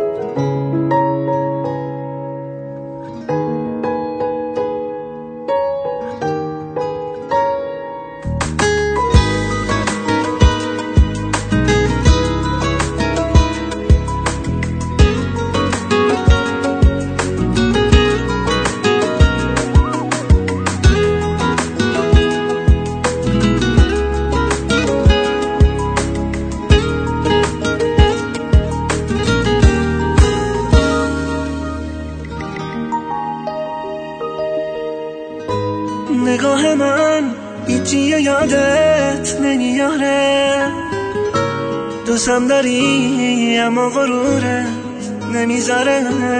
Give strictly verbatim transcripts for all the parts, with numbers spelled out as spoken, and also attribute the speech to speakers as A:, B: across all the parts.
A: نگاه من هیچی یادت نمیاره، دوستم داری اما غرورت نمیذاره.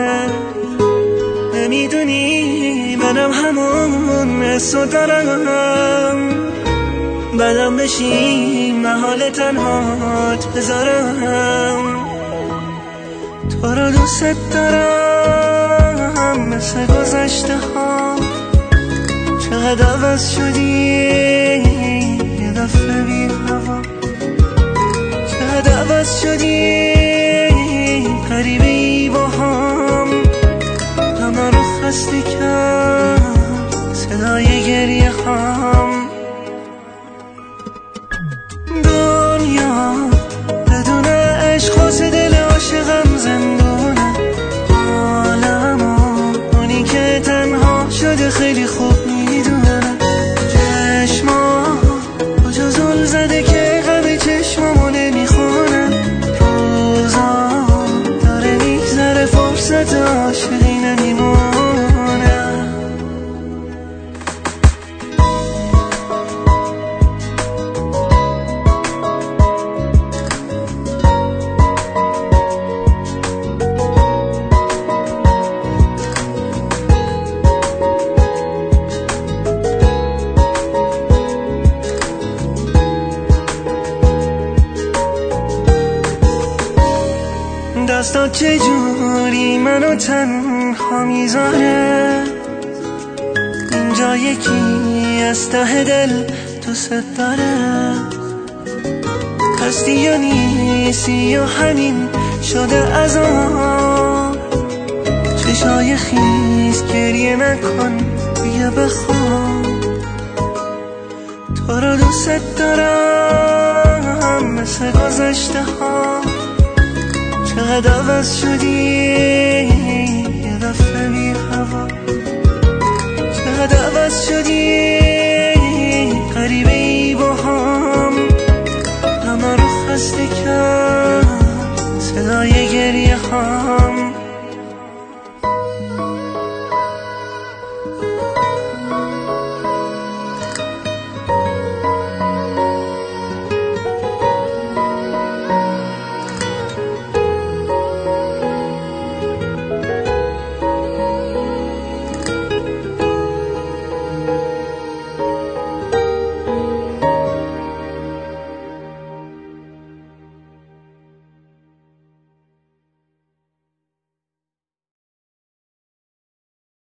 A: نمیدونی منم همون حسو دارم، بدم بشی محال تنهات بذارم. تو رو دوست دارم مثل گذشته ها، چقدر عوض شدی یه دفعه بی هوا، چقدر عوض شدی غریبه ای با هم. همه رو خسته کرد صدای گریه هم. دنیا بدون عشق واسه دل عاشقم زندونه، عالمو اونی که تنها شده خیلی خوب میدونه. چشما کجا زل زده که غم چشمامو نمیخونه، روزا داره میگذره فرصت عاشقی نمیمونه. دستات چجوری منو تنها میذاره، اینجا یکی از ته دل دوست داره. هستی یا نیستی یا همین شده عذاب، چشای خیس گریه نکن بیا بخواب. تو رو دوست دارم مثل گذشته ها، چقدر عوض شدی یه دفعه بی هوا، چقدر عوض شدی غریبه ای با هم. همه رو خسته کرد صدای گریه ها.